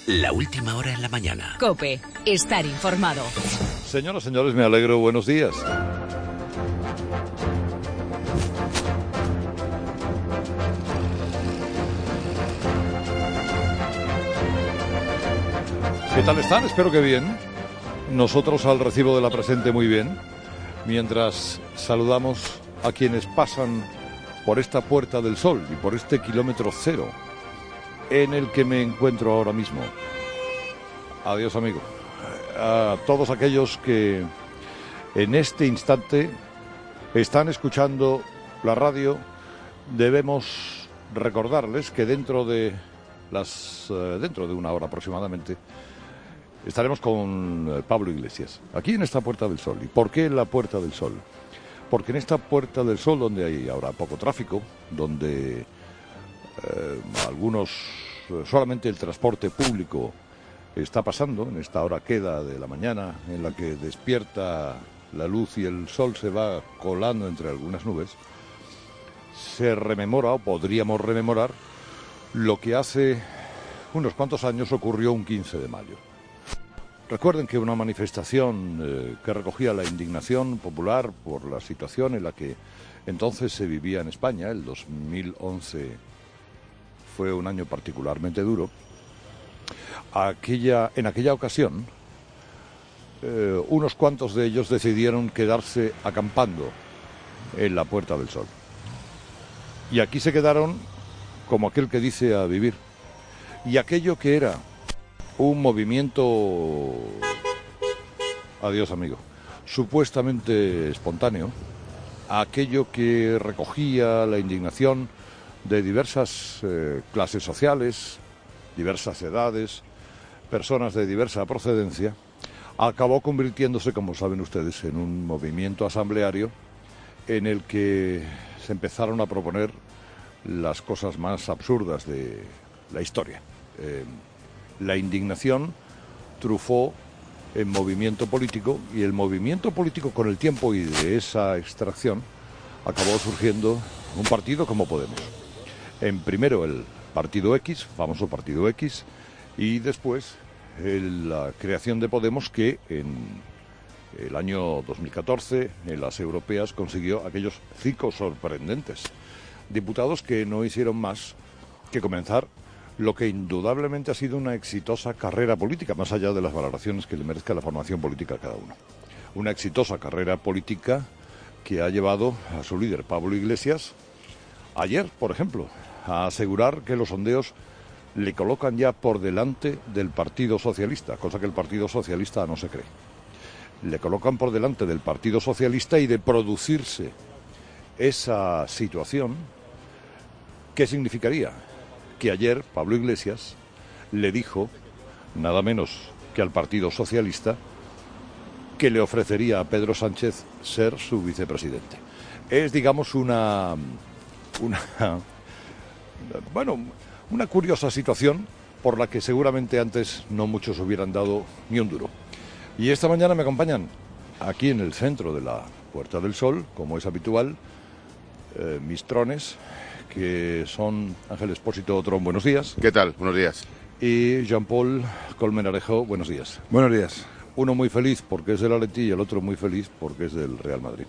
La última hora en la mañana. COPE. Estar informado. Señoras, señores, me alegro. Buenos días. ¿Qué tal están? Espero que bien. Nosotros al recibo de la presente muy bien. Mientras saludamos a quienes pasan por esta Puerta del Sol y por este kilómetro cero en el que me encuentro ahora mismo. Adiós, amigo. A todos aquellos que en este instante están escuchando la radio, debemos recordarles que dentro de una hora aproximadamente estaremos con Pablo Iglesias, aquí en esta Puerta del Sol. ¿Y por qué la Puerta del Sol? Porque en esta Puerta del Sol, donde hay ahora poco tráfico, donde solamente el transporte público está pasando, en esta hora queda de la mañana, en la que despierta la luz y el sol se va colando entre algunas nubes, se rememora, o podríamos rememorar, lo que hace unos cuantos años ocurrió un 15 de mayo. Recuerden que una manifestación que recogía la indignación popular por la situación en la que entonces se vivía en España, el 2011 fue un año particularmente duro. En aquella ocasión, unos cuantos de ellos decidieron quedarse acampando en la Puerta del Sol. Y aquí se quedaron, como aquel que dice, a vivir. Y aquello que era un movimiento, adiós amigo, supuestamente espontáneo, aquello que recogía la indignación de diversas clases sociales, diversas edades, personas de diversa procedencia, acabó convirtiéndose, como saben ustedes, en un movimiento asambleario en el que se empezaron a proponer las cosas más absurdas de la historia. La indignación trufó en movimiento político, y el movimiento político, con el tiempo y de esa extracción, acabó surgiendo un partido como Podemos. Primero el Partido X, famoso Partido X, y después la creación de Podemos, que en el año 2014, en las europeas, consiguió aquellos 5 sorprendentes diputados que no hicieron más que comenzar lo que indudablemente ha sido una exitosa carrera política, más allá de las valoraciones que le merezca la formación política a cada uno. Una exitosa carrera política que ha llevado a su líder, Pablo Iglesias, ayer, por ejemplo, a asegurar que los sondeos le colocan ya por delante del Partido Socialista, cosa que el Partido Socialista no se cree. Le colocan por delante del Partido Socialista, y de producirse esa situación, ¿qué significaría? Que ayer Pablo Iglesias le dijo, nada menos que al Partido Socialista, que le ofrecería a Pedro Sánchez ser su vicepresidente. Es, digamos, una curiosa situación por la que seguramente antes no muchos hubieran dado ni un duro. Y esta mañana me acompañan aquí en el centro de la Puerta del Sol, como es habitual, mis trones, que son Ángel Expósito Trón, buenos días. ¿Qué tal? Buenos días. Y Jean-Paul Colmenarejo, buenos días. Buenos días. Uno muy feliz porque es del Atleti y el otro muy feliz porque es del Real Madrid.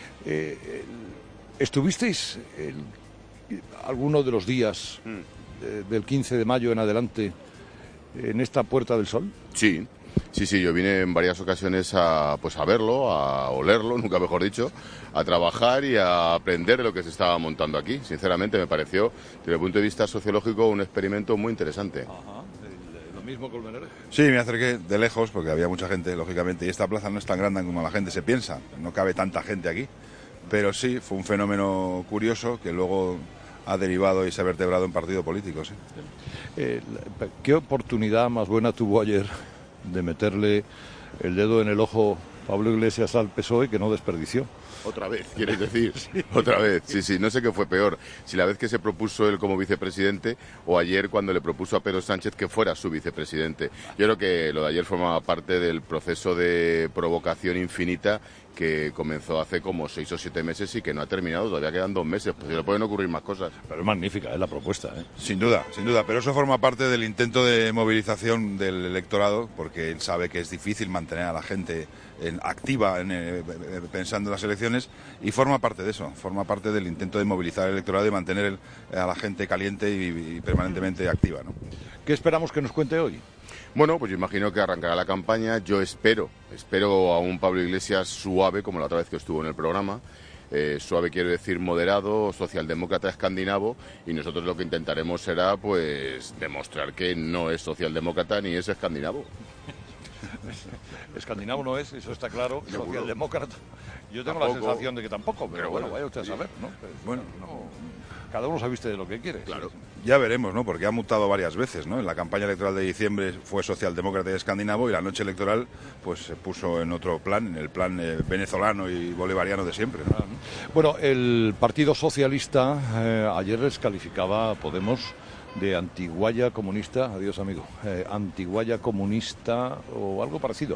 ¿Estuvisteis alguno de los días del 15 de mayo en adelante en esta Puerta del Sol? Sí, yo vine en varias ocasiones a verlo, a olerlo, nunca mejor dicho, a trabajar y a aprender de lo que se estaba montando aquí. Sinceramente me pareció, desde el punto de vista sociológico, un experimento muy interesante. Ajá. ¿Lo mismo, Colmenarejo? Sí, me acerqué de lejos porque había mucha gente, lógicamente, y esta plaza no es tan grande como la gente se piensa, no cabe tanta gente aquí, pero sí, fue un fenómeno curioso que luego ha derivado y se ha vertebrado en partido político, sí. ¿Qué oportunidad más buena tuvo ayer de meterle el dedo en el ojo Pablo Iglesias al PSOE, que no desperdició? Otra vez, ¿quieres decir? Sí. Otra vez, sí, no sé qué fue peor, si la vez que se propuso él como vicepresidente o ayer cuando le propuso a Pedro Sánchez que fuera su vicepresidente. Yo creo que lo de ayer formaba parte del proceso de provocación infinita que comenzó hace como 6 o 7 meses y que no ha terminado, todavía quedan 2 meses, pues se le pueden ocurrir más cosas. Pero es magnífica, la propuesta, ¿eh? Sin duda, pero eso forma parte del intento de movilización del electorado, porque él sabe que es difícil mantener a la gente activa pensando en las elecciones, y forma parte de eso, forma parte del intento de movilizar al electorado y mantener a la gente caliente y permanentemente activa, ¿no? ¿Qué esperamos que nos cuente hoy? Bueno, pues yo imagino que arrancará la campaña. Yo espero a un Pablo Iglesias suave, como la otra vez que estuvo en el programa. Suave quiero decir moderado, socialdemócrata escandinavo, y nosotros lo que intentaremos será pues demostrar que no es socialdemócrata ni es escandinavo. Escandinavo no es, eso está claro. Seguro. Socialdemócrata. Yo tengo Tampoco. la sensación de que tampoco, pero bueno, vaya usted a saber, ¿no? Pues, Bueno, cada uno sabe usted de lo que quiere. Claro. ya veremos, ¿no? Porque ha mutado varias veces, ¿no? En la campaña electoral de diciembre fue socialdemócrata y escandinavo, y la noche electoral pues se puso en otro plan, en el plan venezolano y bolivariano de siempre, ¿no? Bueno, el Partido Socialista ayer les calificaba a Podemos de antiguaya comunista, adiós amigo, antiguaya comunista o algo parecido.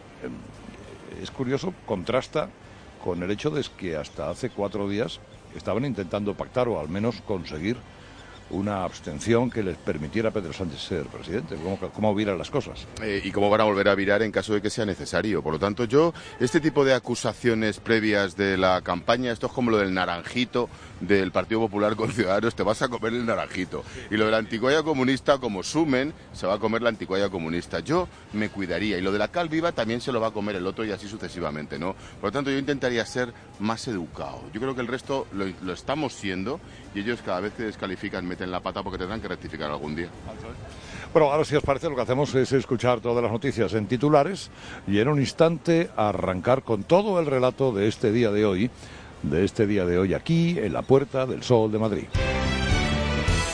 Es curioso, contrasta con el hecho de que hasta hace 4 días estaban intentando pactar o al menos conseguir una abstención que les permitiera a Pedro Sánchez ser presidente. ¿Cómo viran las cosas? Y cómo van a volver a virar en caso de que sea necesario. Por lo tanto, este tipo de acusaciones previas de la campaña, esto es como lo del naranjito del Partido Popular con Ciudadanos, te vas a comer el naranjito. Y lo de la anticuaya comunista, como sumen, se va a comer la anticuaya comunista. Yo me cuidaría. Y lo de la cal viva también se lo va a comer el otro, y así sucesivamente, ¿no? Por lo tanto, yo intentaría ser más educado. Yo creo que el resto lo estamos siendo, y ellos cada vez que descalifican meten la pata porque tendrán que rectificar algún día. Bueno, ahora si os parece lo que hacemos es escuchar todas las noticias en titulares y en un instante arrancar con todo el relato de este día de hoy aquí en la Puerta del Sol de Madrid.